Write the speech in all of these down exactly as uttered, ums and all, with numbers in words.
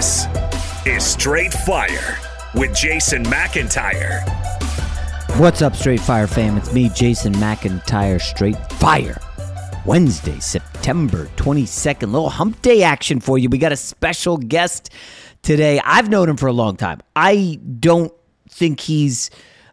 This is Straight Fire with Jason McIntyre. What's up, Straight Fire fam? It's me, Jason McIntyre, Straight Fire. Wednesday, September twenty-second. Little hump day action for you. We got a special guest today. I've known him for a long time. I don't think he's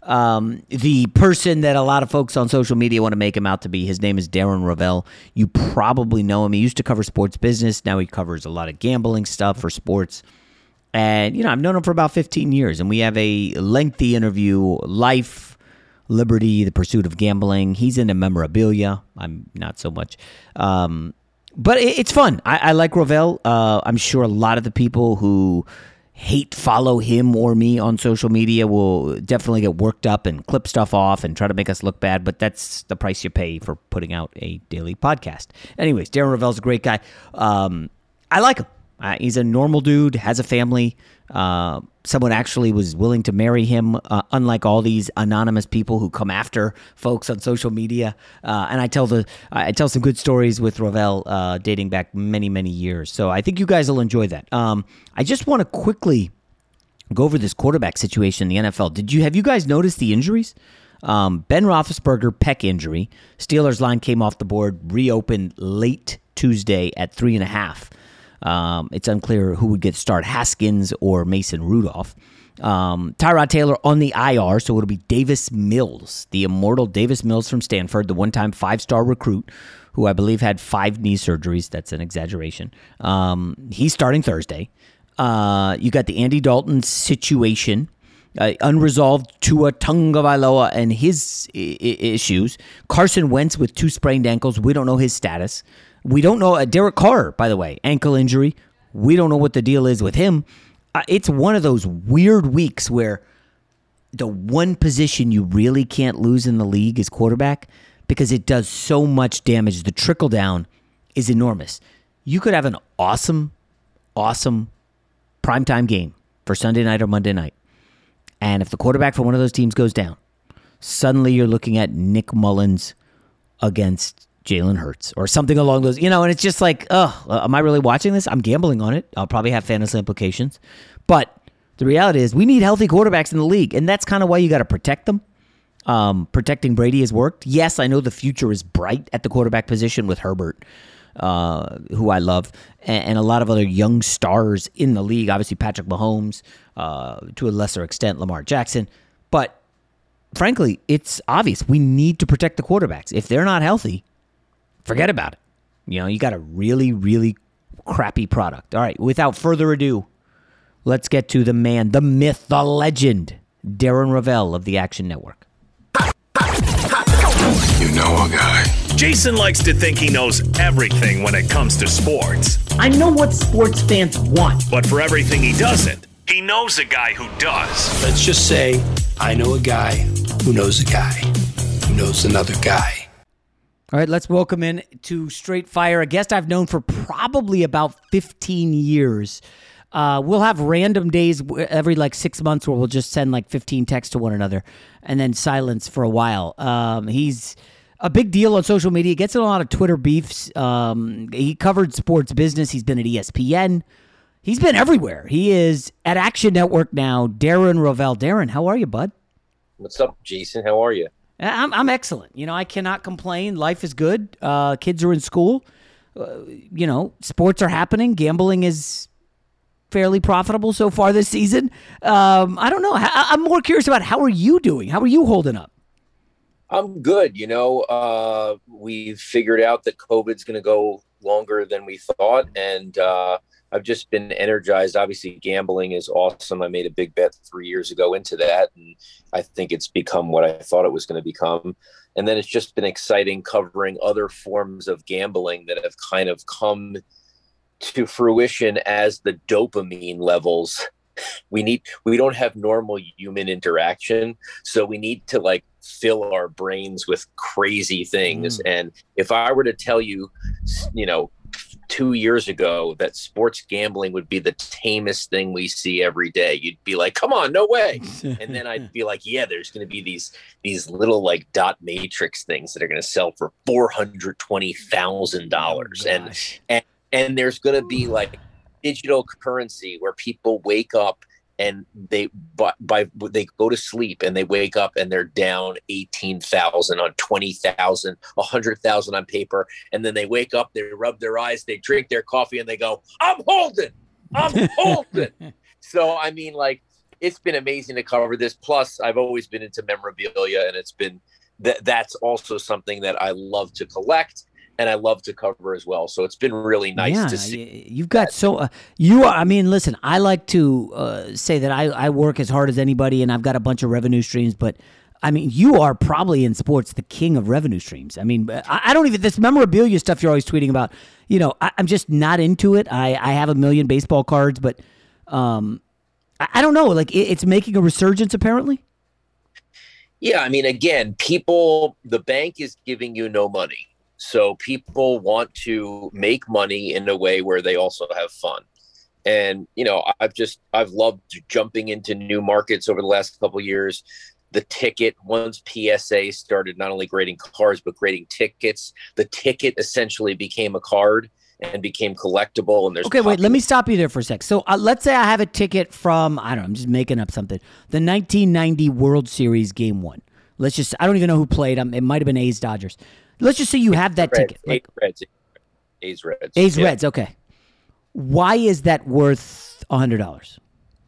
um, the person that a lot of folks on social media want to make him out to be. His name is Darren Rovell. You probably know him. He used to cover sports business. Now he covers a lot of gambling stuff for sports. And, you know, I've known him for about fifteen years, and we have a lengthy interview, life, liberty, the pursuit of gambling. He's into memorabilia. I'm not so much. Um, but it, it's fun. I, I like Rovell. Uh, I'm sure a lot of the people who hate follow him or me on social media will definitely get worked up and clip stuff off and try to make us look bad, but that's the price you pay for putting out a daily podcast. Anyways, Darren Rovell's a great guy. Um, I like him. Uh, he's a normal dude, has a family. Uh, someone actually was willing to marry him, uh, unlike all these anonymous people who come after folks on social media. Uh, and I tell the I tell some good stories with Rovell uh, dating back many, many years. So I think you guys will enjoy that. Um, I just want to quickly go over this quarterback situation in the N F L. Did you have you guys noticed the injuries? Um, Ben Roethlisberger, pec injury. Steelers line came off the board, reopened late Tuesday at three and a half. Um, it's unclear who would get start, Haskins or Mason Rudolph. Um, Tyrod Taylor on the I R, so it'll be Davis Mills, the immortal Davis Mills from Stanford, the one-time five-star recruit who I believe had five knee surgeries. That's an exaggeration. Um, he's starting Thursday. Uh, you got the Andy Dalton situation, uh, unresolved Tua Tagovailoa and his I- I- issues. Carson Wentz with two sprained ankles. We don't know his status. We don't know, uh, Derek Carr, by the way, ankle injury. We don't know what the deal is with him. Uh, it's one of those weird weeks where the one position you really can't lose in the league is quarterback because it does so much damage. The trickle down is enormous. You could have an awesome, awesome primetime game for Sunday night or Monday night. And if the quarterback for one of those teams goes down, suddenly you're looking at Nick Mullins against Jalen Hurts or something along those, you know, and it's just like, oh, am I really watching this? I'm gambling on it. I'll probably have fantasy implications. But the reality is we need healthy quarterbacks in the league, and that's kind of why you got to protect them. Um, protecting Brady has worked. Yes, I know the future is bright at the quarterback position with Herbert, uh, who I love, and, and a lot of other young stars in the league. Obviously, Patrick Mahomes, uh, to a lesser extent, Lamar Jackson. But frankly, it's obvious we need to protect the quarterbacks. If they're not healthy, forget about it. You know, you got a really, really crappy product. All right, without further ado, let's get to the man, the myth, the legend, Darren Rovell of the Action Network. You know a guy. Jason likes to think he knows everything when it comes to sports. I know what sports fans want. But for everything he doesn't, he knows a guy who does. Let's just say I know a guy who knows a guy who knows another guy. All right, let's welcome in to Straight Fire, a guest I've known for probably about fifteen years. Uh, we'll have random days every like six months where we'll just send like fifteen texts to one another and then silence for a while. Um, he's a big deal on social media, gets in a lot of Twitter beefs. Um, he covered sports business. He's been at E S P N. He's been everywhere. He is at Action Network now. Darren Rovell. Darren, how are you, bud? What's up, Jason? How are you? I'm I'm excellent. You know, I cannot complain. Life is good. Uh, kids are in school. Uh, you know, sports are happening. Gambling is fairly profitable so far this season. Um, I don't know. I, I'm more curious about how are you doing? How are you holding up? I'm good. You know, uh, we've figured out that COVID's going to go longer than we thought, and uh, I've just been energized. Obviously, gambling is awesome. I made a big bet three years ago into that, and I think it's become what I thought it was going to become. And then it's just been exciting covering other forms of gambling that have kind of come to fruition as the dopamine levels. We need, we don't have normal human interaction. So we need to like fill our brains with crazy things. Mm. And if I were to tell you, you know, two years ago that sports gambling would be the tamest thing we see every day, you'd be like, come on, no way. And then I'd be like, yeah, there's going to be these these little like dot matrix things that are going to sell for four hundred twenty thousand dollars. Oh, and, and and there's going to be like digital currency where people wake up and they by, by they go to sleep and they wake up and they're down eighteen thousand on twenty thousand, one hundred thousand on paper. And then they wake up, they rub their eyes, they drink their coffee and they go, I'm holding, I'm holding. So, I mean, like, it's been amazing to cover this. Plus, I've always been into memorabilia, and it's been that that's also something that I love to collect and I love to cover as well. So it's been really nice yeah, to see. You've got so uh, you are. I mean, listen, I like to uh, say that I, I work as hard as anybody, and I've got a bunch of revenue streams. But I mean, you are probably in sports the king of revenue streams. I mean, I, I don't even this memorabilia stuff you're always tweeting about. You know, I, I'm just not into it. I, I have a million baseball cards, but um, I, I don't know. Like it, it's making a resurgence apparently. Yeah, I mean, again, people. The bank is giving you no money. So people want to make money in a way where they also have fun. And, you know, I've just, I've loved jumping into new markets over the last couple of years. The ticket, once P S A started not only grading cars, but grading tickets, the ticket essentially became a card and became collectible. And there's okay, wait, let me stop you there for a sec. So uh, let's say I have a ticket from, I don't know, I'm just making up something. The nineteen ninety World Series Game One. Let's just, I don't even know who played. Um, it might have been A's Dodgers. Let's just say you have that Reds, ticket. Like, Reds, A's Reds. A's yeah. Reds, okay. Why is that worth one hundred dollars?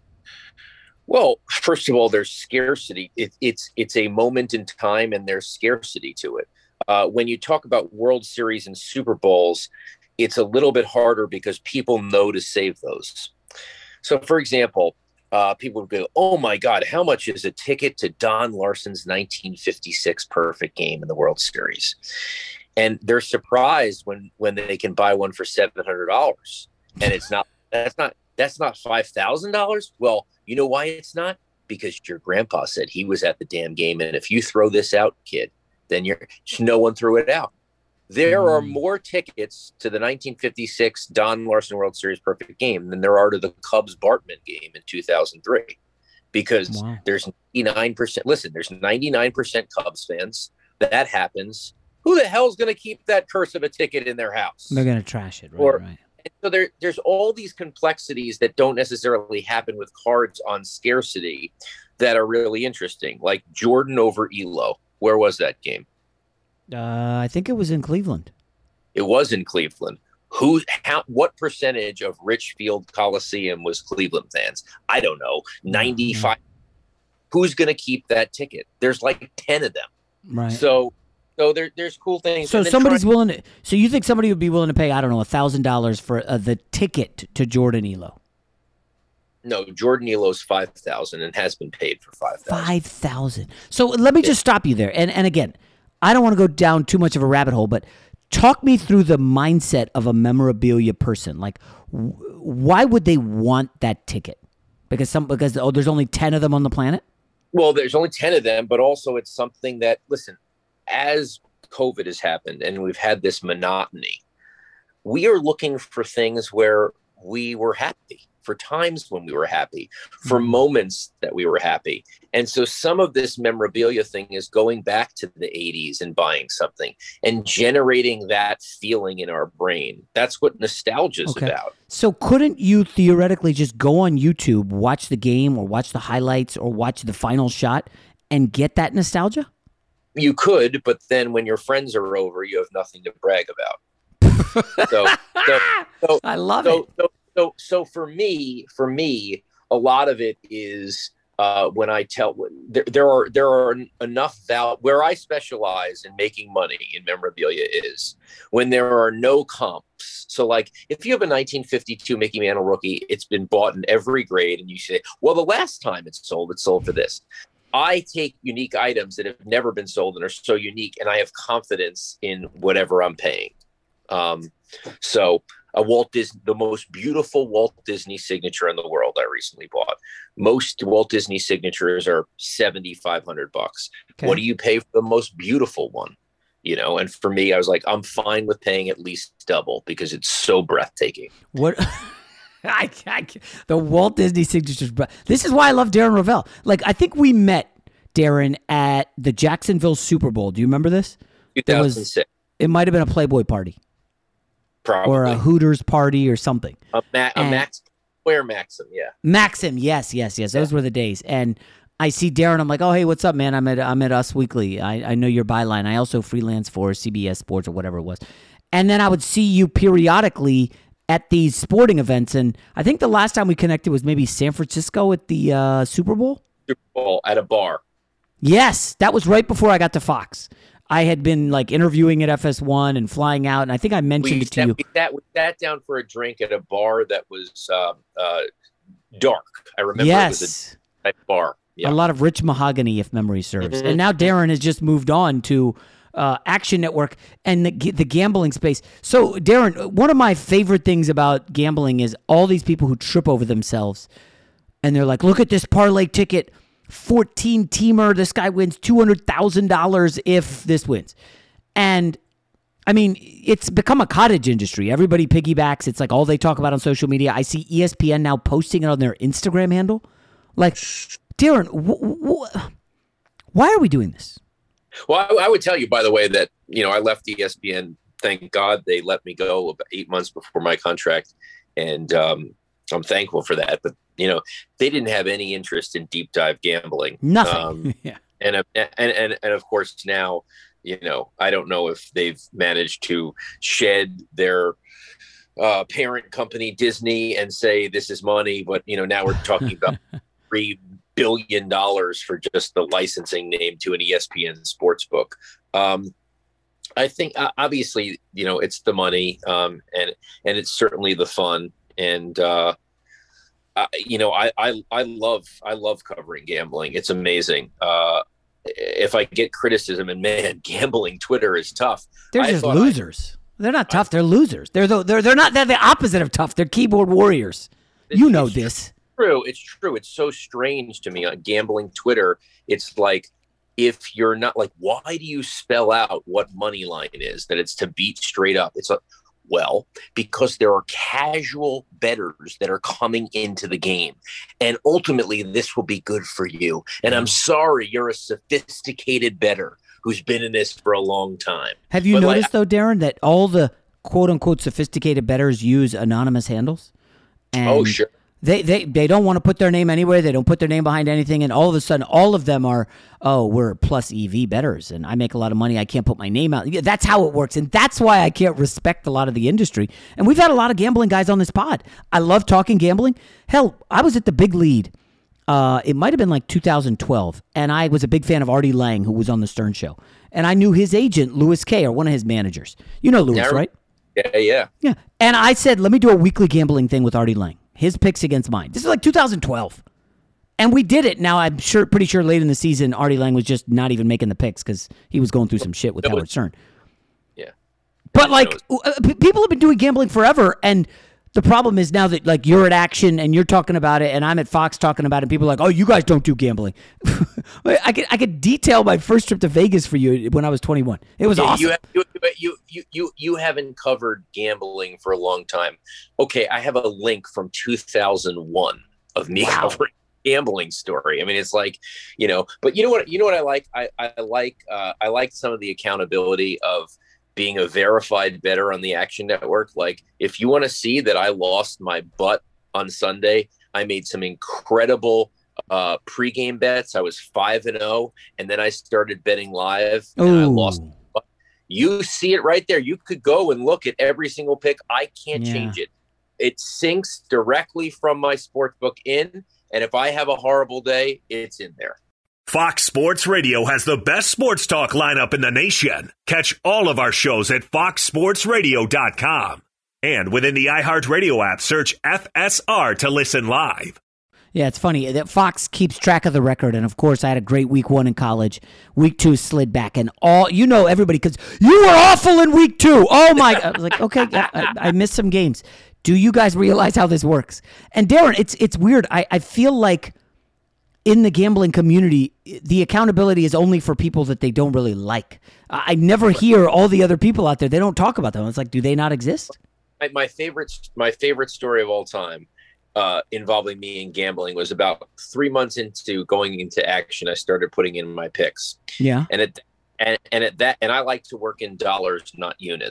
Well, first of all, there's scarcity. It, it's it's a moment in time, and there's scarcity to it. Uh, when you talk about World Series and Super Bowls, it's a little bit harder because people know to save those. So, for example, uh, people would go, oh, my God, how much is a ticket to Don Larson's nineteen fifty-six perfect game in the World Series? And they're surprised when when they can buy one for seven hundred dollars. And it's not that's not that's not five thousand dollars. Well, you know why it's not? Because your grandpa said he was at the damn game. And if you throw this out, kid, then you're no one threw it out. There are more tickets to the nineteen fifty-six Don Larson World Series perfect game than there are to the Cubs Bartman game in two thousand three, because wow. there's ninety-nine percent. Listen, there's ninety-nine percent Cubs fans. That happens. Who the hell's going to keep that curse of a ticket in their house? They're going to trash it, right? Or, right. So there, there's all these complexities that don't necessarily happen with cards on scarcity that are really interesting, like Jordan over Elo. Where was that game? Uh, I think it was in Cleveland. It was in Cleveland. Who? How? What percentage of Richfield Coliseum was Cleveland fans? I don't know. ninety-five. Mm-hmm. Who's going to keep that ticket? There's like ten of them. Right. So, so there, there's cool things. So somebody's try- willing to. So you think somebody would be willing to pay? I don't know, a thousand dollars for uh, the ticket to Jordan Elo? No, Jordan Elo's five thousand and has been paid for five thousand. Five thousand. So let me just stop you there. And and again, I don't want to go down too much of a rabbit hole, but talk me through the mindset of a memorabilia person. Like, w- why would they want that ticket? Because some because oh, there's only ten of them on the planet. Well, there's only ten of them, but also it's something that, listen, as COVID has happened and we've had this monotony, we are looking for things where we were happy, for times when we were happy, for moments that we were happy. And so some of this memorabilia thing is going back to the eighties and buying something and generating that feeling in our brain. That's what nostalgia is okay. about. So couldn't you theoretically just go on YouTube, watch the game or watch the highlights or watch the final shot and get that nostalgia? You could, but then when your friends are over, you have nothing to brag about. so, so, so I love so, it. So, So, so for me, for me, a lot of it is uh, when I tell there, there are there are enough val where I specialize in making money in memorabilia is when there are no comps. So, like if you have a nineteen fifty-two Mickey Mantle rookie, it's been bought in every grade, and you say, "Well, the last time it's sold, it sold for this." I take unique items that have never been sold and are so unique, and I have confidence in whatever I'm paying. Um, so. A Walt Disney, the most beautiful Walt Disney signature in the world I recently bought. Most Walt Disney signatures are seventy-five hundred bucks. Okay. What do you pay for the most beautiful one? You know, and for me, I was like, I'm fine with paying at least double because it's so breathtaking. What? I, I, the Walt Disney signatures. This is why I love Darren Rovell. Like, I think we met Darren at the Jacksonville Super Bowl. Do you remember this? two thousand six. It, was, it might have been a Playboy party. Probably. or a Hooters party or something. A, ma- a Max, where Maxim, yeah. Maxim, yes, yes, yes. Those yeah. were the days. And I see Darren. I'm like, oh, hey, what's up, man? I'm at I'm at Us Weekly. I, I know your byline. I also freelance for C B S Sports or whatever it was. And then I would see you periodically at these sporting events. And I think the last time we connected was maybe San Francisco at the uh, Super Bowl. Super Bowl at a bar. Yes, that was right before I got to Fox. I had been like interviewing at F S one and flying out, and I think I mentioned we it to sat, you. We sat, we sat down for a drink at a bar that was uh, uh, dark. I remember yes. it was a type bar. Yeah. A lot of rich mahogany, if memory serves. Mm-hmm. And now Darren has just moved on to uh, Action Network and the, the gambling space. So, Darren, one of my favorite things about gambling is all these people who trip over themselves. And they're like, look at this parlay ticket, fourteen-teamer. This guy wins two hundred thousand dollars if this wins. And, I mean, it's become a cottage industry. Everybody piggybacks. It's like all they talk about on social media. I see E S P N now posting it on their Instagram handle. Like, Darren, wh- wh- why are we doing this? Well, I, I would tell you, by the way, that, you know, I left E S P N. Thank God they let me go about eight months before my contract. And um, I'm thankful for that. But, you know, they didn't have any interest in deep dive gambling. Nothing. Um, yeah. And, and, and, and of course, now, you know, I don't know if they've managed to shed their uh, parent company, Disney, and say this is money. But, you know, now we're talking about three billion dollars for just the licensing name to an E S P N sports book. Um, I think uh, obviously, you know, it's the money um, and, and it's certainly the fun. And, uh, uh, you know, I, I, I love, I love covering gambling. It's amazing. Uh, if I get criticism, and man, gambling Twitter is tough. They're I just losers. I, they're not tough. I, they're losers. They're the, they're, they're not, they're the opposite of tough. They're keyboard warriors. You know this. True. It's true. It's so strange to me on gambling Twitter. It's like, if you're not like, why do you spell out what money line is, that it's to beat straight up? It's like, well, because there are casual bettors that are coming into the game, and ultimately this will be good for you. And I'm sorry, you're a sophisticated bettor who's been in this for a long time. Have you but noticed like, though, Darren, that all the quote unquote sophisticated bettors use anonymous handles? And oh, sure. They, they they don't want to put their name anywhere. They don't put their name behind anything. And all of a sudden, all of them are, oh, we're plus E V bettors, and I make a lot of money. I can't put my name out. That's how it works. And that's why I can't respect a lot of the industry. And we've had a lot of gambling guys on this pod. I love talking gambling. Hell, I was at the Big Lead. Uh, it might have been like two thousand twelve. And I was a big fan of Artie Lang, who was on the Stern Show. And I knew his agent, Louis Kay, or one of his managers. You know Louis, yeah, right? Yeah, yeah. Yeah. And I said, let me do a weekly gambling thing with Artie Lang. His picks against mine. This is like two thousand twelve. And we did it. Now, I'm sure, pretty sure late in the season, Artie Lang was just not even making the picks because he was going through some shit with Howard Stern. Yeah. But, like, uh, people have been doing gambling forever, and the problem is now that, like, you're at Action and you're talking about it, and I'm at Fox talking about it, and people are like, oh, you guys don't do gambling. I could I could detail my first trip to Vegas for you when I was twenty-one. It was yeah, awesome. You, you, you, you, you, you haven't covered gambling for a long time. Okay, I have a link from two thousand one of me wow. covering gambling story. I mean, it's like, you know, but you know what, you know what I like? I, I like, uh, I like some of the accountability of being a verified bettor on the Action Network. Like, if you want to see that I lost my butt on Sunday, I made some incredible uh, pregame bets. I was five and oh, and then I started betting live, and Ooh. I lost. You see it right there. You could go and look at every single pick. I can't yeah. change it. It syncs directly from my sportsbook in, and if I have a horrible day, it's in there. Fox Sports Radio has the best sports talk lineup in the nation. Catch all of our shows at fox sports radio dot com. And within the iHeartRadio app, search F S R to listen live. Yeah, it's funny that Fox keeps track of the record. And, of course, I had a great week one in college. Week two slid back. And all you know, everybody, because you were awful in week two. Oh, my. I was like, okay, I, I missed some games. Do you guys realize how this works? And, Darren, it's it's weird. I, I feel like in the gambling community, the accountability is only for people that they don't really like. I never hear all the other people out there. They don't talk about them. It's like, do they not exist? My, my favorite, my favorite story of all time uh, involving me in gambling was about three months into going into Action. I started putting in my picks. Yeah. And it, and, and at that, and I like to work in dollars, not units.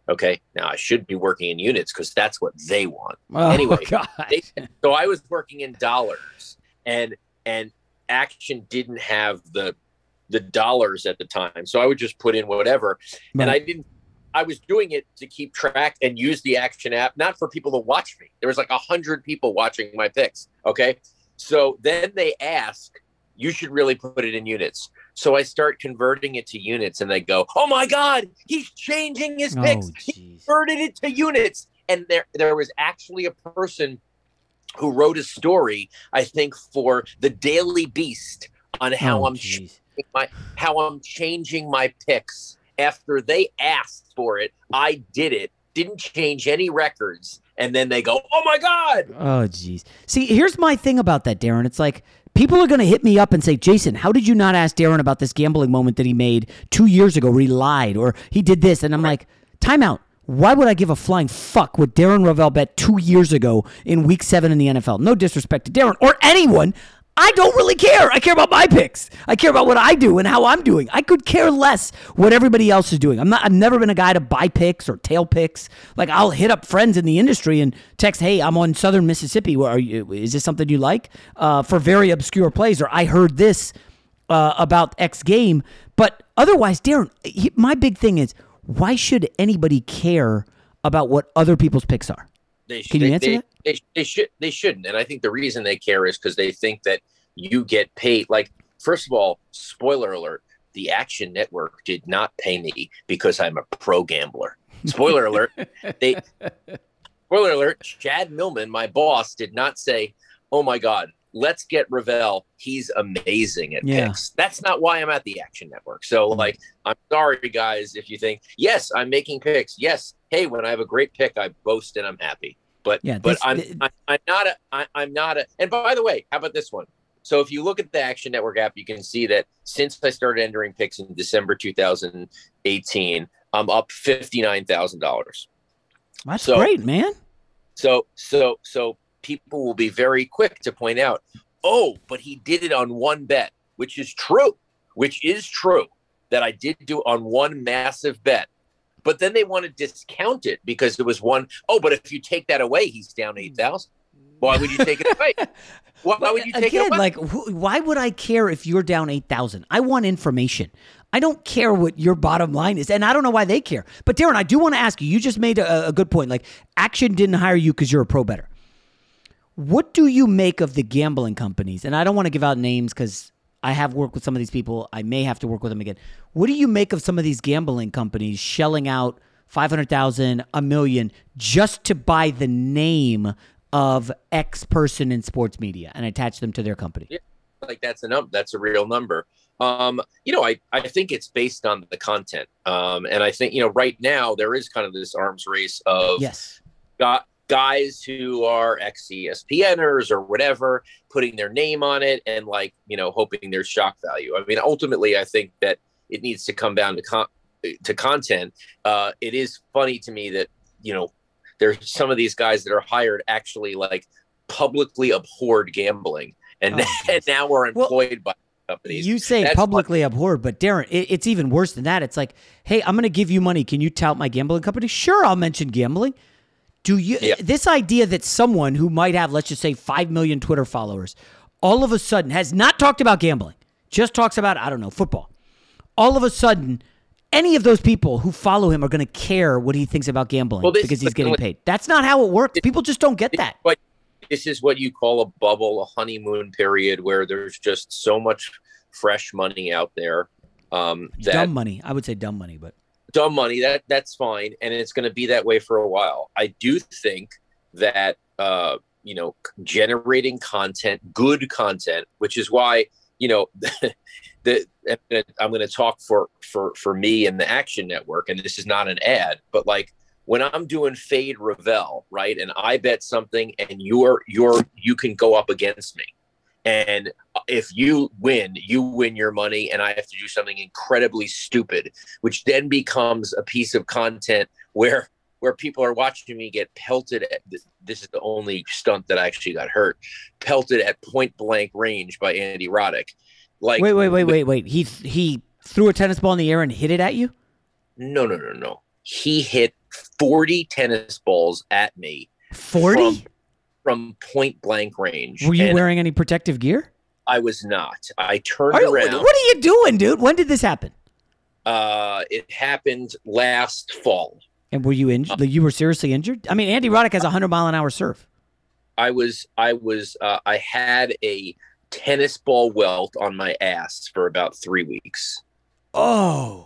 Okay. Now I should be working in units because that's what they want. Oh, anyway, God. they, so I was working in dollars, and and Action didn't have the the dollars at the time, so I would just put in whatever, Right. and I didn't. I was doing it to keep track and use the Action app, not for people to watch me. There was like a hundred people watching my picks. Okay, so then they ask, you should really put it in units. So I start converting it to units, and they go, "Oh my God, he's changing his picks. Oh, he converted it to units." And there, there was actually a person who wrote a story, I think, for the Daily Beast on how Oh, I'm geez. changing my how I'm changing my picks after they asked for it. I did it, didn't change any records, and then they go, "Oh my God!" Oh, geez. See, here's my thing about that, Darren. It's like people are going to hit me up and say, Jason, how did you not ask Darren about this gambling moment that he made two years ago where he lied or he did this? And I'm like, time out. Why would I give a flying fuck what Darren Rovell bet two years ago in week seven in the N F L? No disrespect to Darren or anyone. I don't really care. I care about my picks. I care about what I do and how I'm doing. I could care less what everybody else is doing. I'm not. I've never been a guy to buy picks or tail picks. Like I'll hit up friends in the industry and text, "Hey, I'm on Southern Mississippi. Where are you? Is this something you like?" Uh, for very obscure plays, or I heard this uh, about X game. But otherwise, Darren, he, my big thing is, why should anybody care about what other people's picks are? They sh- Can you they, answer they, that? They, they should. They shouldn't. And I think the reason they care is because they think that you get paid. Like, first of all, spoiler alert: the Action Network did not pay me because I'm a pro gambler. Spoiler alert: they. Spoiler alert: Chad Millman, my boss, did not say, "Oh my God, let's get Rovell. He's amazing at Yeah. picks." That's not why I'm at the Action Network. So, like, I'm sorry, guys, if you think, yes, I'm making picks. Yes, hey, when I have a great pick, I boast and I'm happy. But Yeah, but this- I'm, th- I'm I'm not a I, I'm not a. And by the way, how about this one? So if you look at the Action Network app, you can see that since I started entering picks in December two thousand eighteen, I'm up fifty-nine thousand dollars. That's So- great, man. So so so people will be very quick to point out, oh, but he did it on one bet, which is true, which is true that I did do on one massive bet. But then they want to discount it because it was one. Oh, but if you take that away, he's down eight thousand. Why would you take it away? Why, why would you take Again, it away? like, wh- why would I care if you're down eight thousand? I want information. I don't care what your bottom line is, and I don't know why they care. But Darren, I do want to ask you. You just made a, a good point. Like, Action didn't hire you because you're a pro bettor. What do you make of the gambling companies? And I don't want to give out names because I have worked with some of these people. I may have to work with them again. What do you make of some of these gambling companies shelling out five hundred thousand dollars, a million, just to buy the name of X person in sports media and attach them to their company? Yeah, like that's a num- that's a real number. Um, you know, I, I think it's based on the content. Um, and I think, you know, right now there is kind of this arms race of Yes. got guys who are ex-E S P Ners or whatever, putting their name on it and, like, you know, hoping there's shock value. I mean, ultimately, I think that it needs to come down to con- to content. Uh, it is funny to me that, you know, there's some of these guys that are hired actually, like, publicly abhorred gambling, and, Oh, and now we're Well, employed by companies. You say That's publicly abhorred, but Darren, it, it's even worse than that. It's like, hey, I'm going to give you money. Can you tout my gambling company? Sure, I'll mention gambling. Do you Yeah. this idea that someone who might have, let's just say, five million Twitter followers, all of a sudden has not talked about gambling, just talks about, I don't know, football. All of a sudden, any of those people who follow him are going to care what he thinks about gambling Well, this- because he's but- getting paid. That's not how it works. People just don't get that. But this is what you call a bubble, a honeymoon period, where there's just so much fresh money out there. Um, that Dumb money. I would say dumb money, but dumb money, that that's fine, and it's going to be that way for a while. I do think that uh, you know, generating content, good content, which is why, you know, the I'm going to talk for for for me and the Action Network, and this is not an ad, but like, when I'm doing Fade Rovell, right, and I bet something, and you're you're you can go up against me, and if you win, you win your money, and I have to do something incredibly stupid, which then becomes a piece of content where where people are watching me get pelted at. This is the only stunt that I actually got hurt, pelted at point blank range by Andy Roddick. Like, wait, wait, wait, wait, wait. He he threw a tennis ball in the air and hit it at you? no, no, no, no. he hit forty tennis balls at me. forty? From, from point blank range. Were you and wearing any protective gear? I was not. I turned Are you, around. What are you doing, dude? When did this happen? Uh, it happened last fall. And were you injured? You were seriously injured? I mean, Andy Roddick has a hundred mile an hour serve. I was, I was, uh, I had a tennis ball welt on my ass for about three weeks. Oh,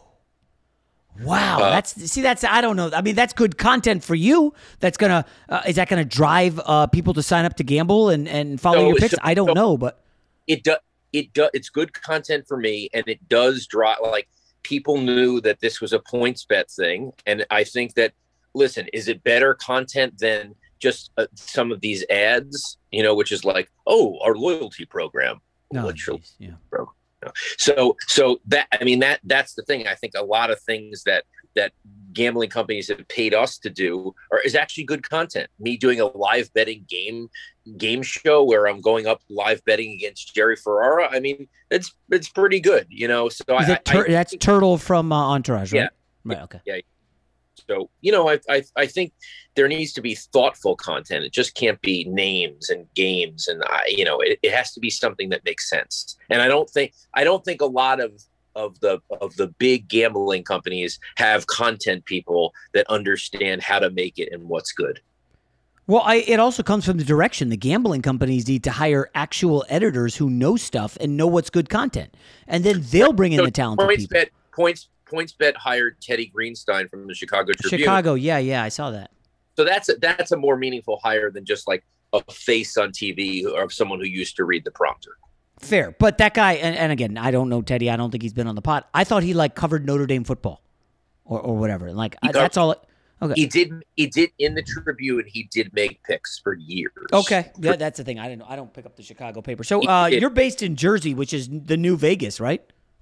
wow. Uh, that's, see, that's, I don't know. I mean, that's good content for you. That's going to, uh, is that going to drive uh, people to sign up to gamble and, and follow so, your picks? So, I don't so know, but. It does, it does, it's good content for me. And it does drive, like, people knew that this was a points bet thing. And I think that, listen, is it better content than just uh, some of these ads, you know, which is like, oh, our loyalty program. No, Literally, geez, yeah. program. No. So, so that, I mean, that, that's the thing. I think a lot of things that, that gambling companies have paid us to do are, is actually good content. Me doing a live betting game, game show where I'm going up live betting against Jerry Ferrara. I mean, it's, it's pretty good, you know? So is I, it tur- I, that's think, Turtle from uh, Entourage, right? Yeah. Right. Okay. Yeah. So, you know, I, I I think there needs to be thoughtful content. It just can't be names and games. And, I, you know, it, it has to be something that makes sense. And I don't think I don't think a lot of of the of the big gambling companies have content people that understand how to make it and what's good. Well, I, it also comes from the direction. The gambling companies need to hire actual editors who know stuff and know what's good content. And then they'll bring in so the talented points people. Bet, points PointsBet hired Teddy Greenstein from the Chicago Tribune. Chicago, yeah, yeah, I saw that. So that's a, that's a more meaningful hire than just like a face on T V or someone who used to read the prompter. Fair, but that guy, and, and again, I don't know Teddy. I don't think he's been on the pod. I thought he like covered Notre Dame football, or or whatever. Like I, that's all. It, okay, he did. He did in the Tribune. He did make picks for years. Okay, yeah, that's the thing. I didn't. I don't pick up the Chicago paper. So uh, you're based in Jersey, which is the new Vegas, right?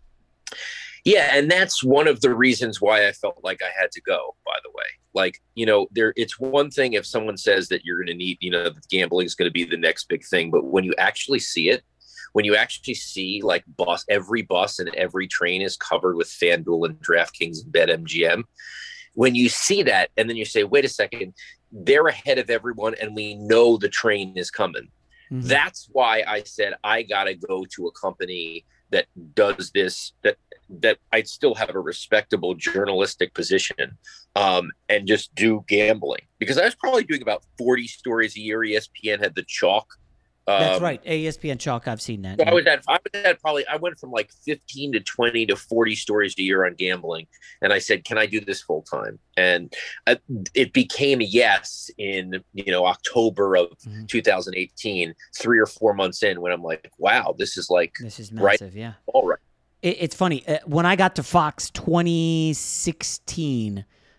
Yeah, and that's one of the reasons why I felt like I had to go, by the way. Like, you know, there it's one thing if someone says that you're going to need, you know, gambling is going to be the next big thing. But when you actually see it, when you actually see like bus, every bus and every train is covered with FanDuel and DraftKings and BetMGM. When you see that and then you say, wait a second, they're ahead of everyone and we know the train is coming. Mm-hmm. That's why I said I got to go to a company that does this, that that I'd still have a respectable journalistic position um, and just do gambling. Because I was probably doing about forty stories a year. E S P N had the chalk. Um, That's right. E S P N chalk. I've seen that. So I was at, I was at probably, I went from like fifteen to twenty to forty stories a year on gambling. And I said, can I do this full time? And I, it became a yes in, you know, October of mm-hmm. two thousand eighteen, three or four months in when I'm like, wow, this is like, this is massive. Right, yeah. All right. It, it's funny. Uh, when I got to Fox twenty sixteen,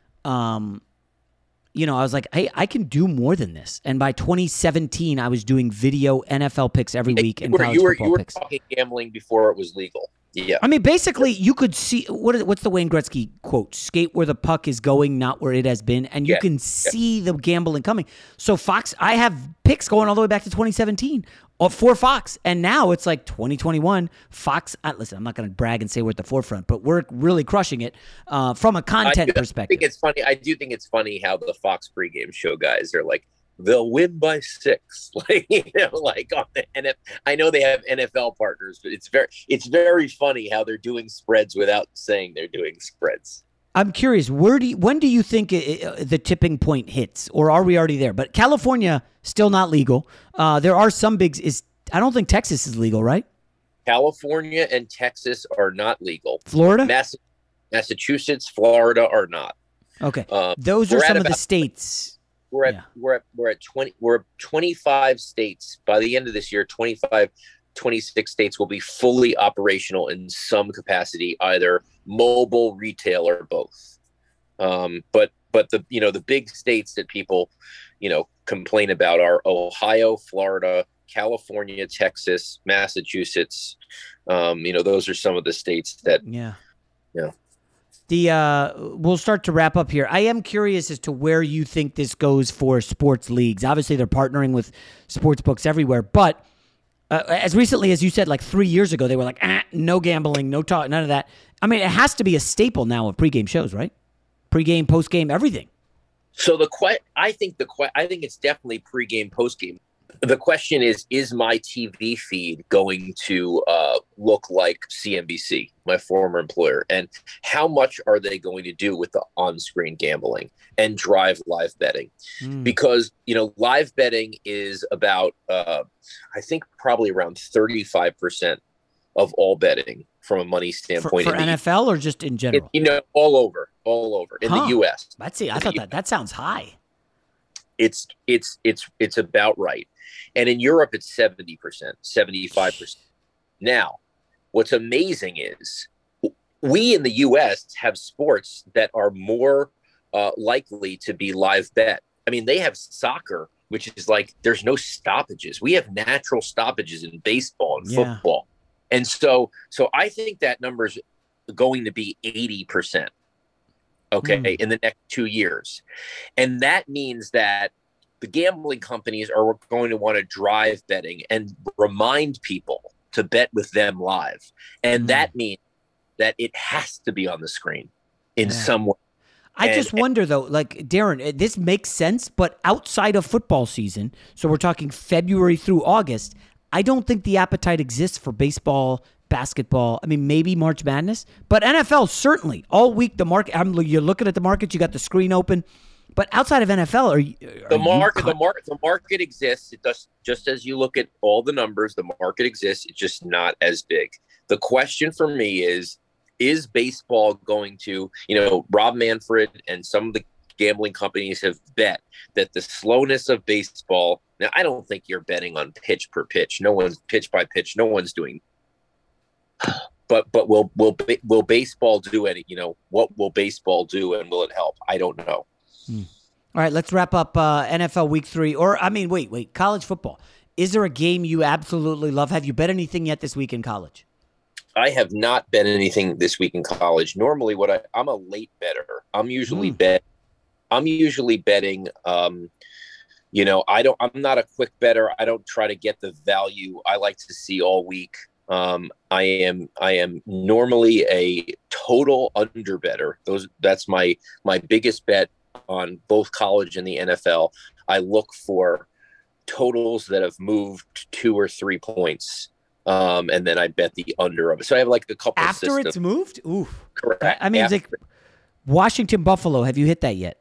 um, you know, I was like, hey, I can do more than this. And by twenty seventeen, I was doing video N F L picks every week and you were, college you were, football you were picks. talking gambling before it was legal. Yeah. I mean, basically, you could see what is, what's the Wayne Gretzky quote? Skate where the puck is going, not where it has been, and you yeah. can see yeah. the gambling coming. So Fox, I have picks going all the way back to twenty seventeen for Fox, and now it's like twenty twenty-one. Fox, uh, listen, I'm not going to brag and say we're at the forefront, but we're really crushing it uh, from a content I do, perspective. I think it's funny. I do think it's funny how the Fox pregame show guys are like, they'll win by six, like you know, like on the N F L. I know they have N F L partners, but it's very, it's very funny how they're doing spreads without saying they're doing spreads. I'm curious, where do you, when do you think it, it, the tipping point hits, or are we already there? But California still not legal. Uh, there are some bigs. Is I don't think Texas is legal, right? California and Texas are not legal. Florida, Mass- Massachusetts, Florida are not. Okay, um, those are some of about- the states. We're at yeah. we're at we're at twenty we're twenty-five states. By the end of this year, twenty-five, twenty-six states will be fully operational in some capacity, either mobile, retail, or both. Um, but but the you know the big states that people you know complain about are Ohio, Florida, California, Texas, Massachusetts. Um, you know those are some of the states that yeah yeah. The uh, we'll start to wrap up here. I am curious as to where you think this goes for sports leagues. Obviously, they're partnering with sports books everywhere, but uh, as recently as you said, like three years ago, they were like, ah, no gambling, no talk, none of that. I mean, it has to be a staple now of pregame shows, right? Pre-game, post-game, everything. So the que- I think the que- I think it's definitely pre-game, post-game. The question is, is my T V feed going to uh, look like C N B C, my former employer? And how much are they going to do with the on-screen gambling and drive live betting? Mm. Because, you know, live betting is about, uh, I think, probably around thirty-five percent of all betting from a money standpoint. For, for N F L or just in general? In, you know, all over, all over in huh. the U S. Let's see. I thought that that sounds high. It's it's it's it's about right. And in Europe, it's seventy percent, seventy-five percent. Now, what's amazing is we in the U S have sports that are more uh, likely to be live bet. I mean, they have soccer, which is like there's no stoppages. We have natural stoppages in baseball and yeah. football. And so so I think that number is going to be eighty percent, okay, mm. in the next two years. And that means that the gambling companies are going to want to drive betting and remind people to bet with them live. And mm. that means that it has to be on the screen in yeah. some way. I and, just wonder, though, like, Darren, this makes sense, but outside of football season, so we're talking February through August, I don't think the appetite exists for baseball, basketball. I mean, maybe March Madness, but N F L, certainly. All week, the market, I'm, you're looking at the market, you got the screen open. But outside of N F L, are, you, are the market? You the market, the market exists. It does just as you look at all the numbers. The market exists. It's just not as big. The question for me is: Is baseball going to? You know, Rob Manfred and some of the gambling companies have bet that the slowness of baseball. Now, I don't think you're betting on pitch per pitch. No one's pitch by pitch. No one's doing. But but will will will baseball do any? You know, what will baseball do, and will it help? I don't know. Hmm. All right, let's wrap up uh, N F L Week Three. Or I mean, wait, wait, college football. Is there a game you absolutely love? Have you bet anything yet this week in college? I have not bet anything this week in college. Normally, what I I'm a late better. I'm usually mm. bet. I'm usually betting. Um, you know, I don't. I'm not a quick better. I don't try to get the value I like to see all week. Um, I am. I am normally a total under better. Those. That's my my biggest bet on both college and the N F L. I look for totals that have moved two or three points. Um, and then I bet the under of it. So I have like a couple after systems. It's moved. Ooh, correct. I mean, it's like Washington Buffalo. Have you hit that yet?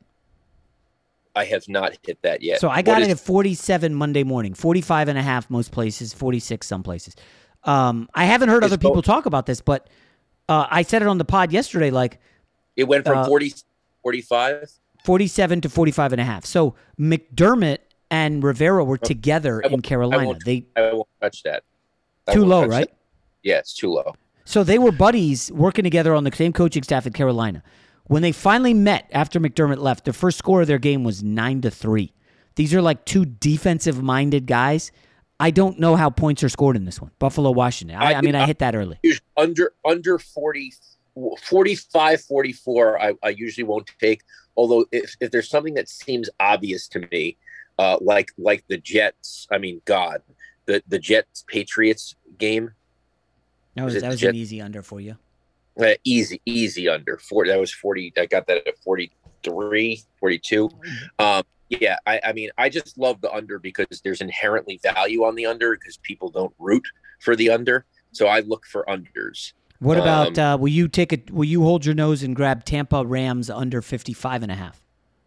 I have not hit that yet. So I got what it is- at forty-seven Monday morning, forty-five and a half most places, forty-six some places. Um, I haven't heard other people talk about this, but uh, I said it on the pod yesterday. Like it went from uh, forty, forty-five, forty-seven to forty-five and a half. So McDermott and Rivera were together in Carolina. I they I won't touch that. I too low, right? That. Yeah, it's too low. So they were buddies working together on the same coaching staff at Carolina. When they finally met after McDermott left, the first score of their game was nine to three. These are like two defensive-minded guys. I don't know how points are scored in this one. Buffalo, Washington. I, I, I mean, I hit that early. Under under forty, forty-five, forty-four, I, I usually won't take. Although if, if there's something that seems obvious to me, uh, like like the Jets, I mean, God, the, the Jets-Patriots game. No, was that was Jets? An easy under for you. Uh, easy, easy under. forty, that was forty. I got that at forty-three, forty-two. Um, yeah, I, I mean, I just love the under because there's inherently value on the under because people don't root for the under. So I look for unders. What about, um, uh, will you take it, will you hold your nose and grab Tampa Rams under fifty-five and a half?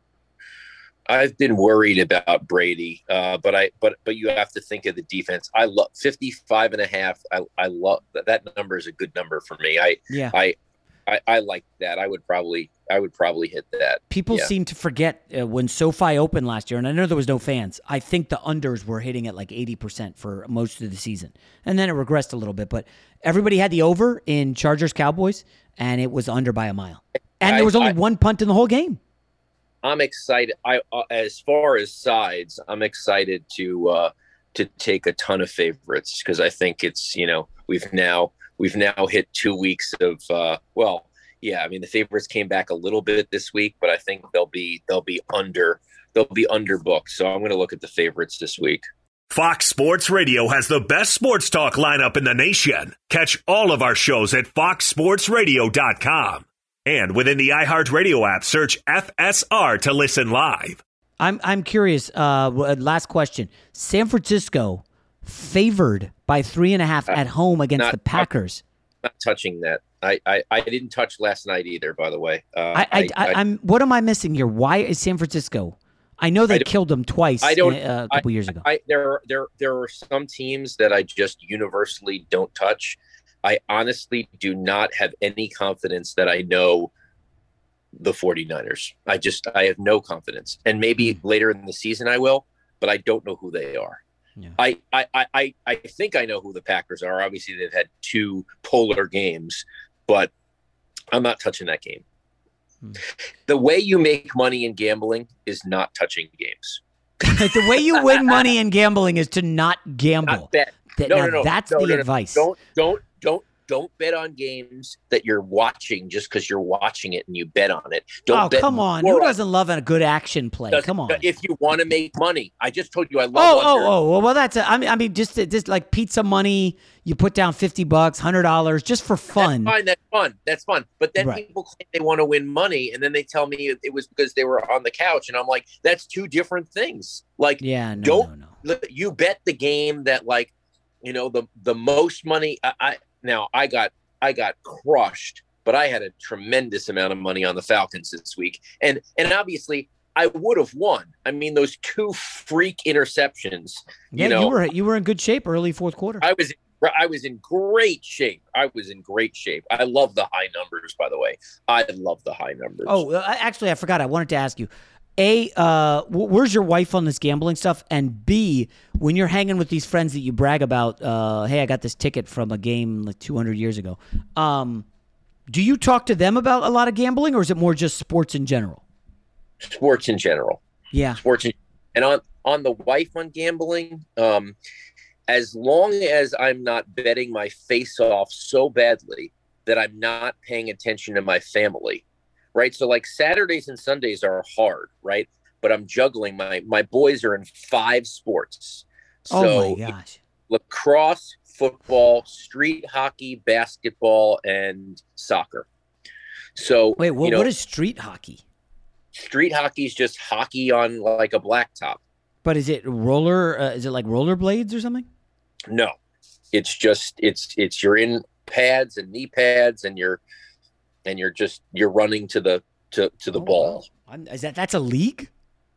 I've been worried about Brady, uh, but I but but you have to think of the defense. I love fifty-five and a half. I I love that. That number is a good number for me. I yeah. I I, I like that. I would probably I would probably hit that. People yeah. seem to forget uh, when SoFi opened last year, and I know there was no fans. I think the unders were hitting at like eighty percent for most of the season, and then it regressed a little bit. But everybody had the over in Chargers Cowboys, and it was under by a mile. And there was only I, one punt in the whole game. I'm excited. I uh, as far as sides, I'm excited to uh, to take a ton of favorites because I think it's you know we've now we've now hit two weeks of uh, well yeah I mean the favorites came back a little bit this week, but I think they'll be they'll be under they'll be underbooked. So I'm going to look at the favorites this week. Fox Sports Radio has the best sports talk lineup in the nation. Catch all of our shows at fox sports radio dot com. And within the iHeartRadio app, search F S R to listen live. I'm I'm curious. Uh, last question: San Francisco favored by three and a half at home against not, the Packers. Not touching that. I, I, I didn't touch last night either. By the way, uh, I, I, I, I'm. What am I missing here? Why is San Francisco? I know they I killed them twice. I don't, uh, a couple I, years ago. I, there are there there are some teams that I just universally don't touch. I honestly do not have any confidence that I know the 49ers. I just, I have no confidence. And maybe later in the season I will, but I don't know who they are. Yeah. I, I, I, I think I know who the Packers are. Obviously, they've had two polar games, but I'm not touching that game. Hmm. The way you make money in gambling is not touching games. The way you win money in gambling is to not gamble. Not bet. That, no, now, no, no, that's no, the no, no. advice. Don't, don't, don't, don't bet on games that you're watching just because you're watching it and you bet on it. Don't oh, bet come on. Who doesn't love a good action play? Does, come on. If you want to make money, I just told you I love Oh, under. oh, oh, well, that's, a, I mean, I mean, just, just like pizza money, you put down fifty bucks, one hundred dollars just for fun. That's fine. That's fun. That's fun. But then right. people claim they want to win money, and then they tell me it was because they were on the couch. And I'm like, that's two different things. Like, yeah, no, don't, no, no. You bet the game that, like, you know, the the most money. I, I now I got I got crushed, but I had a tremendous amount of money on the Falcons this week, and and obviously I would have won. I mean, those two freak interceptions. Yeah, you know, you were you were in good shape early fourth quarter. I was I was in great shape. I was in great shape. I love the high numbers, by the way. I love the high numbers. Oh, actually, I forgot. I wanted to ask you. A, uh, where's your wife on this gambling stuff? And B, when you're hanging with these friends that you brag about, uh, hey, I got this ticket from a game like two hundred years ago. Um, do you talk to them about a lot of gambling, or is it more just sports in general? Sports in general. Yeah. Sports in, and on, on the wife on gambling, um, as long as I'm not betting my face off so badly that I'm not paying attention to my family. Right. So like Saturdays and Sundays are hard. Right. But I'm juggling. My my boys are in five sports. So oh, my gosh. Lacrosse, football, street hockey, basketball, and soccer. So wait, well, you know, what is street hockey? Street hockey is just hockey on like a blacktop. But is it roller? Uh, is it like rollerblades or something? No, it's just it's it's you're in pads and knee pads and you're. And you're just you're running to the to, to the oh, ball. wow. Is that that's a league?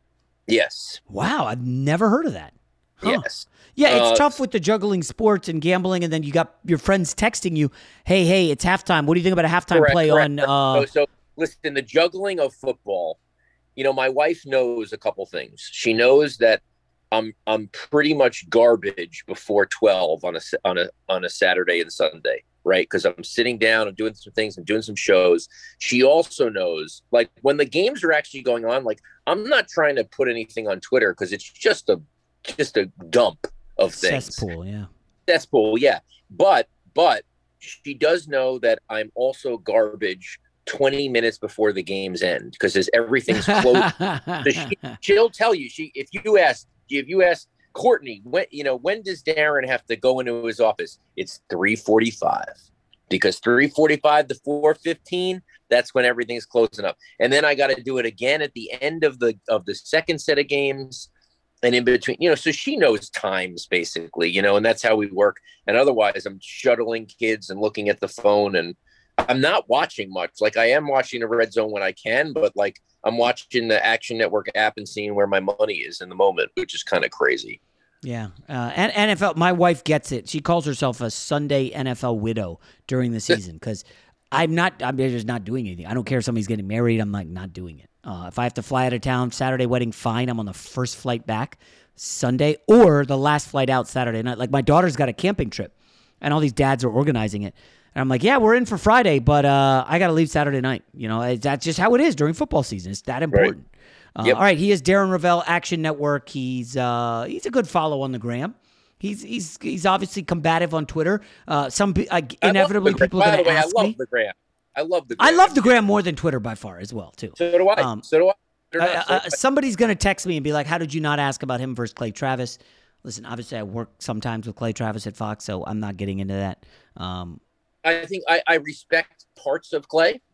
Yes. Wow, I've never heard of that. Huh. Yes. Yeah, it's uh, tough with the juggling sports and gambling, and then you got your friends texting you, "Hey, hey, it's halftime. What do you think about a halftime correct, play correct. on?" Uh... So, so listen, the juggling of football. You know, my wife knows a couple things. She knows that I'm I'm pretty much garbage before twelve on a on a on a Saturday and Sunday. Right. Because I'm sitting down and doing some things and doing some shows. She also knows, like, when the games are actually going on, like, I'm not trying to put anything on Twitter because it's just a just a dump of things. Cesspool, yeah. Cesspool, yeah. But but she does know that I'm also garbage twenty minutes before the games end because as everything's closed. So she, she'll tell you, she if you ask, if you ask Courtney, when you know when does Darren have to go into his office? It's three forty-five because three forty-five to four fifteen. That's when everything's closing up, and then I got to do it again at the end of the of the second set of games, and in between. You know, so she knows times basically. You know, and that's how we work. And otherwise, I'm shuttling kids and looking at the phone, and I'm not watching much. Like I am watching the Red Zone when I can, but like. I'm watching the Action Network app and seeing where my money is in the moment, which is kind of crazy. Yeah. Uh, and N F L, my wife gets it. She calls herself a Sunday N F L widow during the season because I'm not, I'm just not doing anything. I don't care if somebody's getting married. I'm like not doing it. Uh, if I have to fly out of town, Saturday wedding, fine. I'm on the first flight back Sunday or the last flight out Saturday night. Like my daughter's got a camping trip and all these dads are organizing it. And I'm like, yeah, we're in for Friday, but uh, I got to leave Saturday night. You know, that's just how it is during football season. It's that important. Right. Uh, yep. All right, he is Darren Rovell, Action Network. He's uh, he's a good follow on the gram. He's he's he's obviously combative on Twitter. Uh, some uh, inevitably people are going to ask I love me. the gram. I love the gram. I love the gram more than Twitter by far as well too. So do I. Um, so do I. Uh, uh, somebody's going to text me and be like, "How did you not ask about him versus Clay Travis?" Listen, obviously I work sometimes with Clay Travis at Fox, so I'm not getting into that. Um, I think I, I respect parts of Clay.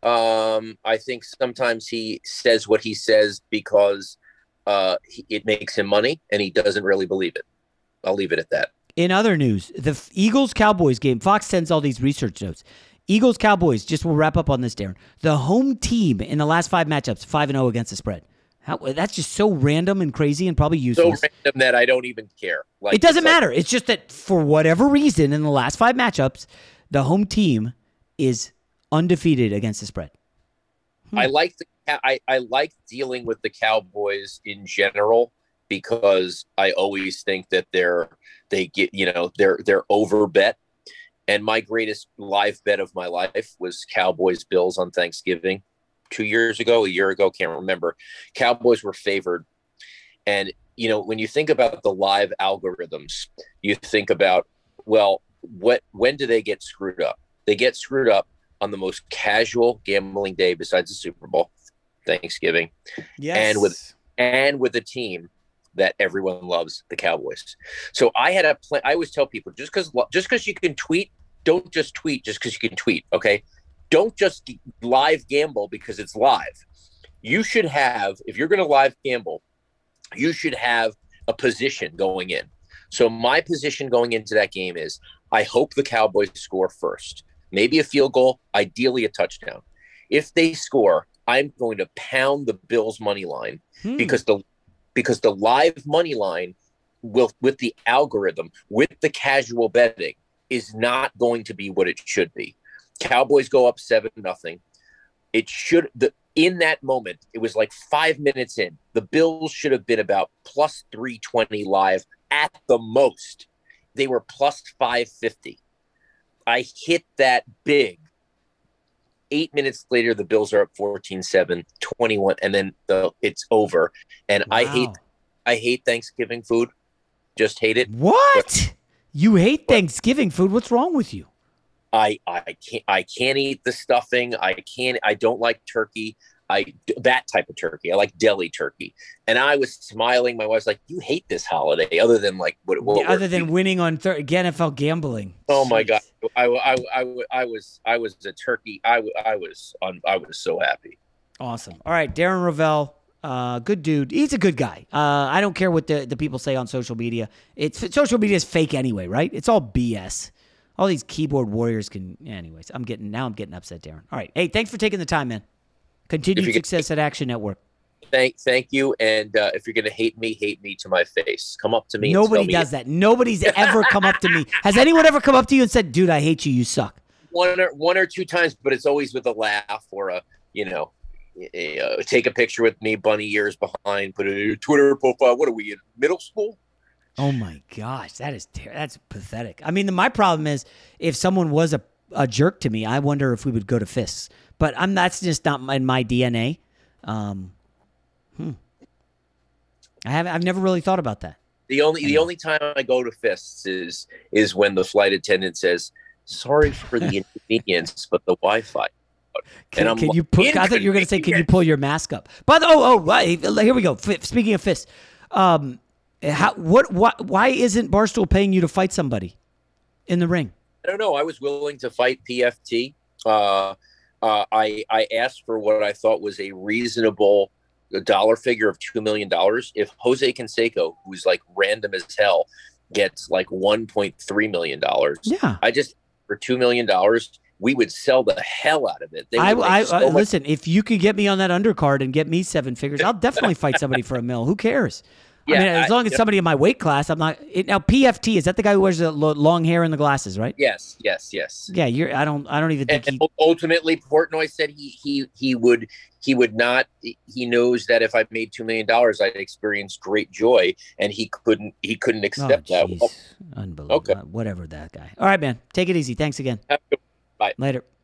Um, I think sometimes he says what he says because uh, he, it makes him money, and he doesn't really believe it. I'll leave it at that. In other news, the Eagles-Cowboys game, Fox sends all these research notes. Eagles-Cowboys, just we'll wrap up on this, Darren. The home team in the last five matchups, five and oh against the spread. How, that's just so random and crazy and probably useless. So random that I don't even care. Like, it doesn't like, matter. It's just that for whatever reason in the last five matchups, the home team is undefeated against the spread. Hmm. I like the I, I like dealing with the Cowboys in general because I always think that they're they get you know they're they're over bet. And my greatest live bet of my life was Cowboys Bills on Thanksgiving two years ago, a year ago, can't remember. Cowboys were favored. And, you know, when you think about the live algorithms, you think about, well, what when do they get screwed up? They get screwed up on the most casual gambling day besides the Super Bowl, Thanksgiving. Yes. And with and with a team that everyone loves, the Cowboys. So I had a plan. I always tell people, just because just because you can tweet, don't just tweet just because you can tweet, okay? Don't just live gamble because it's live. You should have, if you're going to live gamble, you should have a position going in. So my position going into that game is, I hope the Cowboys score first. Maybe a field goal, ideally a touchdown. If they score, I'm going to pound the Bills money line hmm. because the because the live money line will, with the algorithm, with the casual betting, is not going to be what it should be. Cowboys go up seven nothing. It should the in that moment, it was like five minutes in. The Bills should have been about plus three twenty live at the most. They were plus five fifty. I hit that big. Eight minutes later, the Bills are up fourteen seven, twenty-one, and then the it's over. And wow. I hate I hate Thanksgiving food. Just hate it. What? But, you hate Thanksgiving food? What's wrong with you? I I can't I can't eat the stuffing. I can't I don't like turkey. I that type of turkey. I like deli turkey. And I was smiling. My wife's like, "You hate this holiday, other than like what? what yeah, other than winning on thir- again, N F L gambling." Oh Jeez. my god! I, I, I, I was I was a turkey. I, I was on. I was so happy. Awesome. All right, Darren Rovell, uh, good dude. He's a good guy. Uh, I don't care what the, the people say on social media. It's social media is fake anyway, right? It's all B S. All these keyboard warriors can. Anyways, I'm getting now. I'm getting upset, Darren. All right. Hey, thanks for taking the time, man. Continued success at Action Network. Thank, thank you. And uh, if you're gonna hate me, hate me to my face. Come up to me. Nobody and does me. that. Nobody's ever come up to me. Has anyone ever come up to you and said, "Dude, I hate you. You suck"? One or one or two times, but it's always with a laugh or a, you know, a, uh, take a picture with me, bunny ears behind, put a Twitter profile. What are we in middle school? Oh my gosh, that is ter- that's pathetic. I mean, the, my problem is if someone was a, a jerk to me, I wonder if we would go to fists. But I'm that's just not in my D N A. Um, hmm. I have I've never really thought about that. The only the only time I go to fists is is when the flight attendant says, "Sorry for the inconvenience, but the Wi-Fi." Can, and can you put? I thought you were going to say, "Can you pull your mask up?" By the oh oh right, here we go. F- speaking of fists, um, how what why why isn't Barstool paying you to fight somebody in the ring? I don't know. I was willing to fight P F T. Uh, Uh, I, I asked for what I thought was a reasonable dollar figure of two million dollars. If Jose Canseco, who's like random as hell, gets like one point three million dollars, yeah. I just, for two million dollars, we would sell the hell out of it. They I, I, so I much- Listen, if you could get me on that undercard and get me seven figures, I'll definitely fight somebody for a mil. Who cares? Yeah, I mean, as long as I, somebody in my weight class, I'm not. It, now, P F T, is that the guy who wears the long hair and the glasses, right? Yes, yes, yes. Yeah, you're. I don't. I don't even think. And, he, and ultimately, Portnoy said he he he would he would not. He knows that if I made two million dollars, I'd experience great joy, and he couldn't. He couldn't accept oh, that. Well, unbelievable. okay. Whatever that guy. All right, man. Take it easy. Thanks again. Bye. Later.